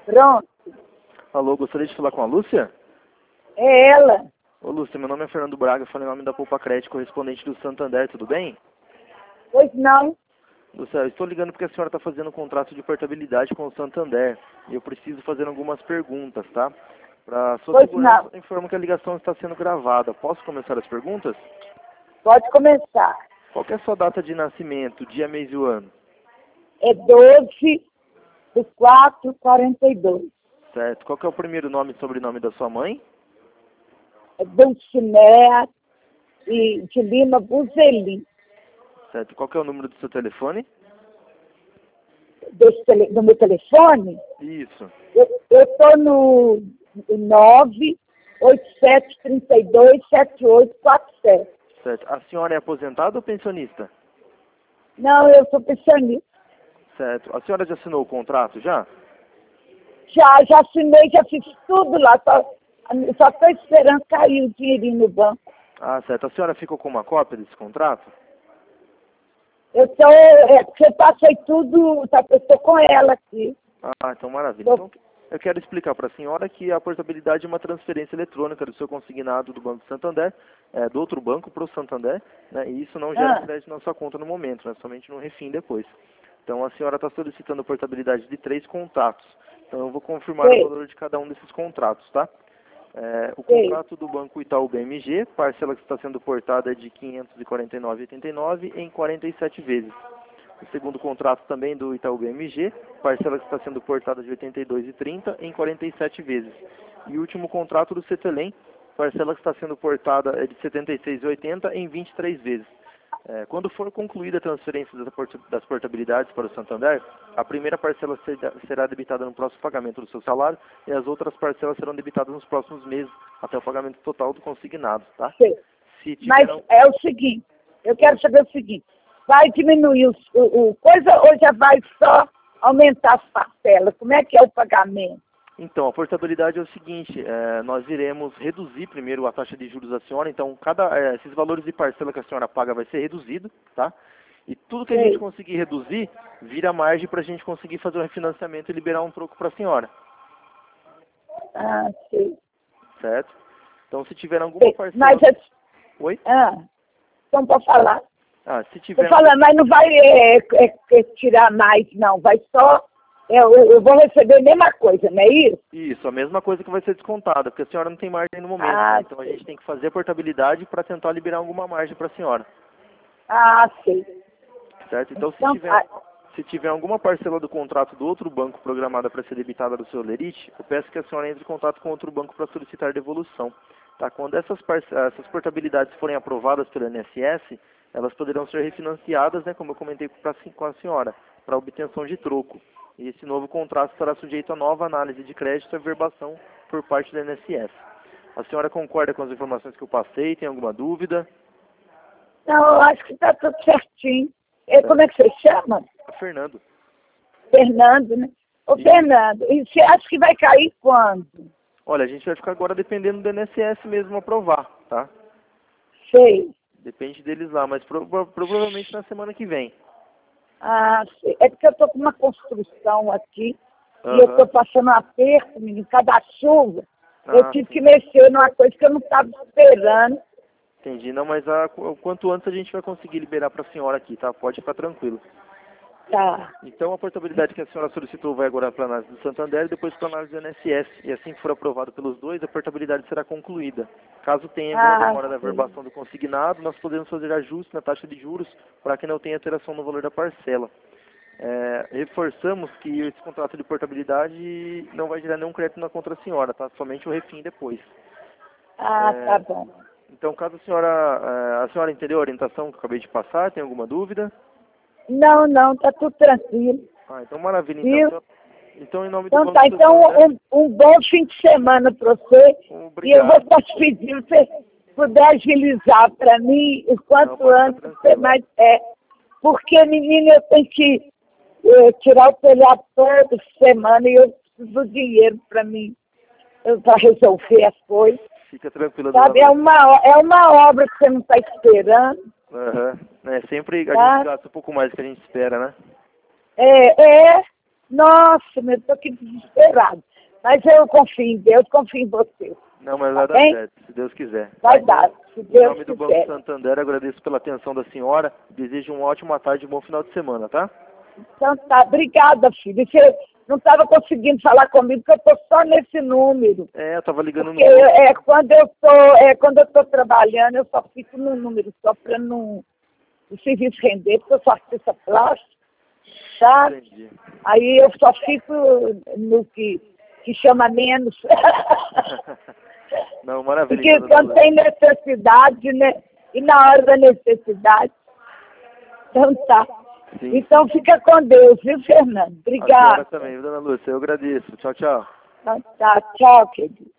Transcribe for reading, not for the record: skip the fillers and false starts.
Pronto. Alô, gostaria de falar com a Lúcia? É ela. Ô Lúcia, meu nome é Fernando Braga, falei em nome da Poupa Crédito, correspondente do Santander, tudo bem? Pois não. Lúcia, eu estou ligando porque a senhora está fazendo um contrato de portabilidade com o Santander e eu preciso fazer algumas perguntas, tá? Para sua Pois segurança, não. informo que a ligação está sendo gravada. Posso começar as perguntas? Pode começar. Qual que é a sua data de nascimento, dia, mês e o ano? É 12/4/42. Certo. Qual que é o primeiro nome e sobrenome da sua mãe? É Dulcinea e de Lima Buzeli. Certo. Qual que é o número do seu telefone? Do meu telefone, Isso. eu estou no 987327847. Certo. A senhora é aposentada ou pensionista? Não, eu sou pensionista. Certo. A senhora já assinou o contrato, já? Já assinei, já fiz tudo lá. Só estou esperando cair o dinheirinho no banco. Ah, certo. A senhora ficou com uma cópia desse contrato? Porque eu passei tudo, tá, eu estou com ela aqui. Ah, então maravilha. Então, eu quero explicar para a senhora que a portabilidade é uma transferência eletrônica do seu consignado do Banco Santander, do outro banco para o Santander, né, e isso não gera crédito na sua conta no momento, né, somente no refim depois. Então a senhora está solicitando a portabilidade de 3 contratos. Então eu vou confirmar o valor de cada um desses contratos, tá? O contrato do Banco Itaú BMG, parcela que está sendo portada é de R$ 549,89 em 47 vezes. O segundo contrato também do Itaú BMG, parcela que está sendo portada de R$ 82,30 em 47 vezes. E o último contrato do Cetelem, parcela que está sendo portada é de R$ 76,80 em 23 vezes. Quando for concluída a transferência das portabilidades para o Santander, a primeira parcela será debitada no próximo pagamento do seu salário e as outras parcelas serão debitadas nos próximos meses, até o pagamento total do consignado, tá? Mas é o seguinte, eu quero saber o seguinte, vai diminuir o coisa ou já vai só aumentar as parcelas? Como é que é o pagamento? Então, a portabilidade é o seguinte, nós iremos reduzir primeiro a taxa de juros da senhora, então esses valores de parcela que a senhora paga vai ser reduzido, tá? E tudo que a gente conseguir reduzir, vira margem para a gente conseguir fazer um refinanciamento e liberar um troco para a senhora. Ah, sim. Certo? Então, se tiver alguma parcela... Mas Oi? Então, pode falar. Se tiver... Tô falando, mas não vai tirar mais, não. Vai só... Eu vou receber a mesma coisa, não é isso? Isso, a mesma coisa que vai ser descontada, porque a senhora não tem margem no momento, né? Então a gente tem que fazer a portabilidade para tentar liberar alguma margem para a senhora. Ah, sim. Certo? Então, se tiver alguma parcela do contrato do outro banco programada para ser debitada do seu lerite, eu peço que a senhora entre em contato com outro banco para solicitar devolução. Tá? Quando essas portabilidades forem aprovadas pelo INSS, elas poderão ser refinanciadas, né, como eu comentei com a senhora, para obtenção de troco. E esse novo contrato estará sujeito a nova análise de crédito e averbação por parte do INSS. A senhora concorda com as informações que eu passei? Tem alguma dúvida? Não, eu acho que está tudo certinho. Como é que você chama? Fernando. Fernando, né? Ô, Fernando, e você acha que vai cair quando? Olha, a gente vai ficar agora dependendo do INSS mesmo aprovar, tá? Sei. Depende deles lá, mas provavelmente na semana que vem. Ah, sei. É porque eu estou com uma construção aqui e eu estou passando um aperto, menino, cada chuva. Eu tive que mexer numa coisa que eu não estava esperando. Entendi. Não, mas quanto antes a gente vai conseguir liberar para a senhora aqui, tá? Pode ficar tranquilo. Tá. Então a portabilidade que a senhora solicitou vai agora para a análise do Santander e depois para a análise do INSS. E assim que for aprovado pelos dois, a portabilidade será concluída. Caso tenha alguma demora da averbação do consignado, nós podemos fazer ajuste na taxa de juros para que não tenha alteração no valor da parcela. Reforçamos que esse contrato de portabilidade não vai gerar nenhum crédito na conta da senhora, tá? Somente o refim depois. Tá bom. Então, caso a senhora entendeu a orientação que eu acabei de passar, tem alguma dúvida? Não, tá tudo tranquilo. Então maravilha. Então em nome do Banco Santander, um bom fim de semana para você. Obrigado. E eu vou estar te pedindo, se você puder agilizar para mim o quanto antes, mais porque, menina, eu tenho que tirar o telhado toda semana e eu preciso do dinheiro para mim, para resolver as coisas. Fica tranquila. Sabe, é uma obra que você não está esperando. Sempre a gente gasta um pouco mais do que a gente espera, né? Nossa, eu estou aqui desesperado. Mas eu confio em Deus, confio em você. Não, mas vai dar certo, se Deus quiser. Vai dar, se Em Deus nome do quiser. Banco Santander, agradeço pela atenção da senhora. Desejo uma ótima tarde e um bom final de semana, tá? Então tá, obrigada, filho. Você não estava conseguindo falar comigo, porque eu estou só nesse número. Eu tava ligando Porque quando eu estou trabalhando, eu só fico no número, só para não o serviço render, porque eu sou artista plástica, tá? Entendi. Aí eu só fico no que chama menos. Não, maravilha. Porque quando tem necessidade, né? E na hora da necessidade. Então tá. Sim. Então fica com Deus, viu, Fernando? A Obrigada. senhora também, dona Lúcia. Eu agradeço. Tchau, tchau. Então, tá, tchau, querido.